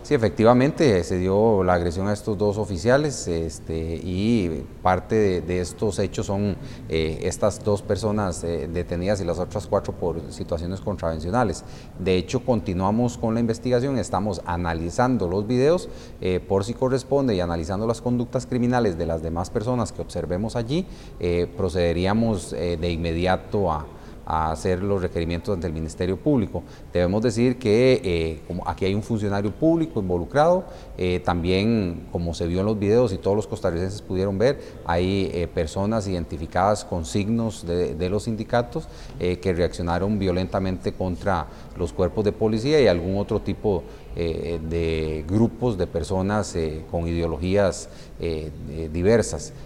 Sí, efectivamente se dio la agresión a estos dos oficiales y parte de estos hechos son estas dos personas detenidas y las otras cuatro por situaciones contravencionales. De hecho, continuamos con la investigación, estamos analizando los videos por si corresponde y analizando las conductas criminales de las demás personas que observemos allí, procederíamos de inmediato a hacer los requerimientos ante el Ministerio Público. Debemos decir que como aquí hay un funcionario público involucrado, también como se vio en los videos y todos los costarricenses pudieron ver, hay personas identificadas con signos de los sindicatos que reaccionaron violentamente contra los cuerpos de policía y algún otro tipo de grupos de personas con ideologías diversas.